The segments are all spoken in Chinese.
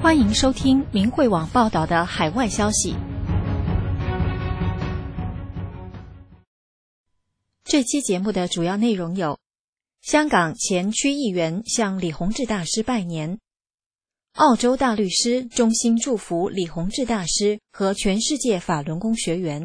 欢迎收听明慧网报道的海外消息。这期节目的主要内容有：香港前区议员向李洪志大师拜年，澳洲大律师衷心祝福李洪志大师和全世界法轮功学员。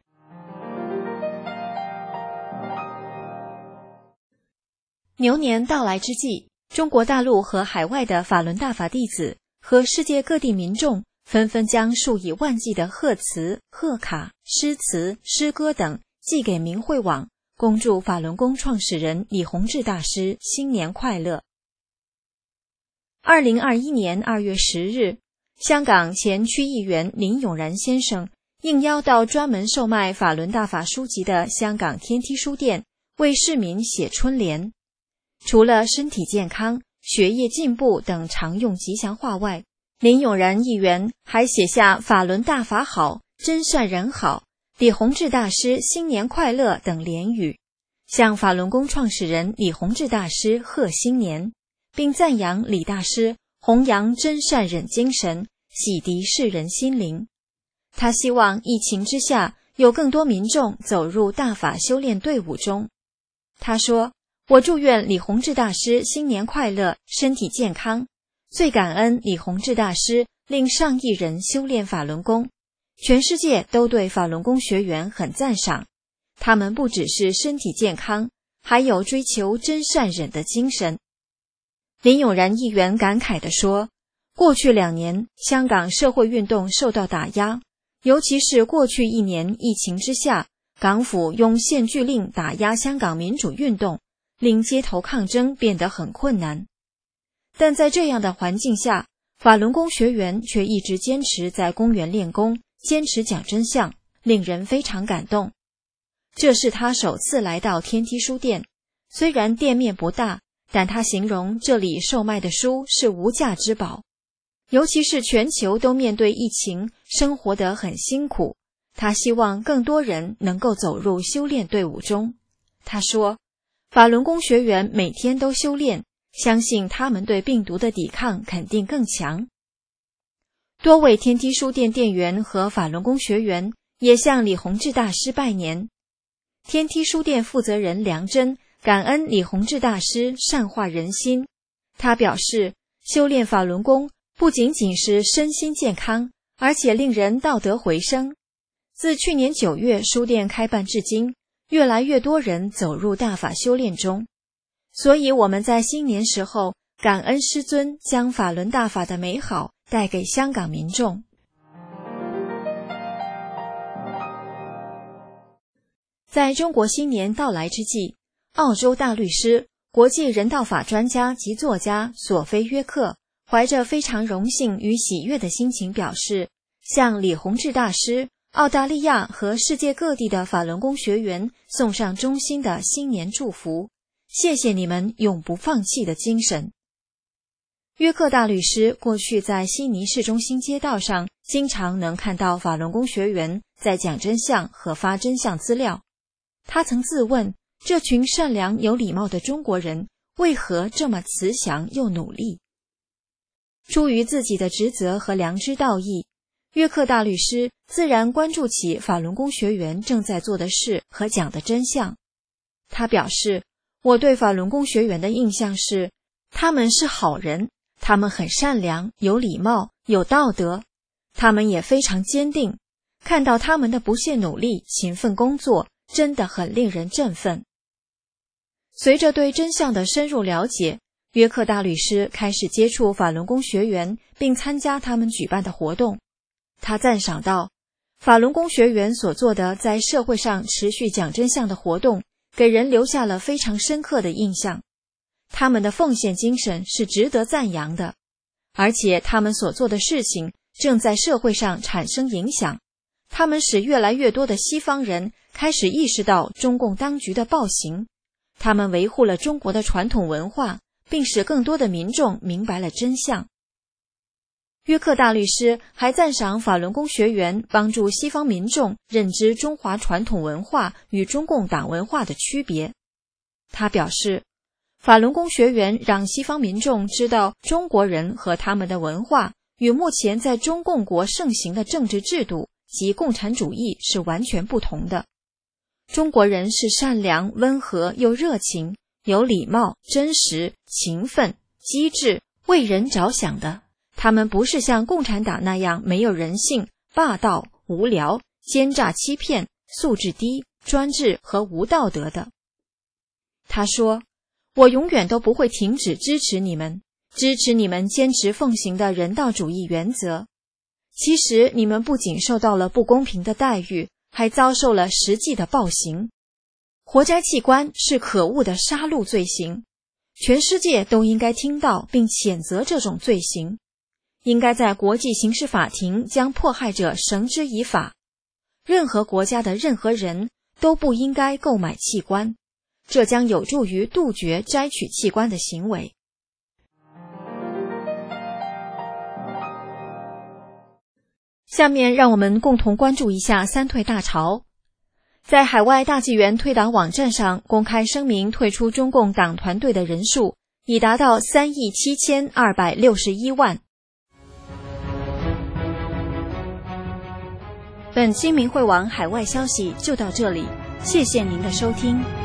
牛年到来之际，中国大陆和海外的法轮大法弟子和世界各地民众纷纷将数以万计的贺词、贺卡、诗词、诗歌等寄给明慧网，恭祝法轮功创始人李洪志大师新年快乐。2021年2月10日，香港前区议员林永然先生应邀到专门售卖法轮大法书籍的香港天梯书店，为市民写春联。除了身体健康、学业进步等常用吉祥话外，林永然议员还写下法轮大法好、真善人好、李洪志大师新年快乐等联语，向法轮功创始人李洪志大师贺新年，并赞扬李大师弘扬真善忍精神，洗涤世人心灵。他希望疫情之下有更多民众走入大法修炼队伍中。他说，我祝愿李洪志大师新年快乐，身体健康。最感恩李洪志大师令上亿人修炼法轮功，全世界都对法轮功学员很赞赏。他们不只是身体健康，还有追求真善忍的精神。林永然议员感慨地说，过去2年，香港社会运动受到打压，尤其是过去1年疫情之下，港府用限聚令打压香港民主运动，令街头抗争变得很困难。但在这样的环境下，法轮功学员却一直坚持在公园练功，坚持讲真相，令人非常感动。这是他首次来到天梯书店，虽然店面不大，但他形容这里售卖的书是无价之宝。尤其是全球都面对疫情，生活得很辛苦，他希望更多人能够走入修炼队伍中。他说，法轮功学员每天都修炼，相信他们对病毒的抵抗肯定更强。多位天梯书店店员和法轮功学员也向李洪志大师拜年。天梯书店负责人梁真感恩李洪志大师善化人心，他表示，修炼法轮功不仅仅是身心健康，而且令人道德回升。自去年9月书店开办至今，越来越多人走入大法修炼中，所以我们在新年时候感恩师尊将法轮大法的美好带给香港民众。在中国新年到来之际，澳洲大律师、国际人道法专家及作家索菲·约克怀着非常荣幸与喜悦的心情表示，向李洪志大师、澳大利亚和世界各地的法轮功学员送上衷心的新年祝福，谢谢你们永不放弃的精神。约克大律师过去在悉尼市中心街道上经常能看到法轮功学员在讲真相和发真相资料。他曾自问，这群善良有礼貌的中国人为何这么慈祥又努力？出于自己的职责和良知道义，约克大律师自然关注起法轮功学员正在做的事和讲的真相。他表示，我对法轮功学员的印象是，他们是好人，他们很善良，有礼貌，有道德，他们也非常坚定，看到他们的不懈努力、勤奋工作，真的很令人振奋。随着对真相的深入了解，约克大律师开始接触法轮功学员，并参加他们举办的活动。他赞赏道，法轮功学员所做的在社会上持续讲真相的活动，给人留下了非常深刻的印象。他们的奉献精神是值得赞扬的，而且他们所做的事情正在社会上产生影响。他们使越来越多的西方人开始意识到中共当局的暴行，他们维护了中国的传统文化，并使更多的民众明白了真相。约克大律师还赞赏法轮功学员帮助西方民众认知中华传统文化与中共党文化的区别。他表示，法轮功学员让西方民众知道中国人和他们的文化与目前在中共国盛行的政治制度及共产主义是完全不同的。中国人是善良、温和又热情，有礼貌、真实、勤奋、机智、为人着想的。他们不是像共产党那样没有人性、霸道、无聊、奸诈欺骗、素质低、专制和无道德的。他说，我永远都不会停止支持你们坚持奉行的人道主义原则。其实你们不仅受到了不公平的待遇，还遭受了实际的暴行。活摘器官是可恶的杀戮罪行，全世界都应该听到并谴责这种罪行，应该在国际刑事法庭将迫害者绳之以法。任何国家的任何人都不应该购买器官，这将有助于杜绝摘取器官的行为。下面让我们共同关注一下三退大潮。在海外大纪元退党网站上公开声明退出中共党团队的人数已达到37261万。本期明慧网海外消息就到这里，谢谢您的收听。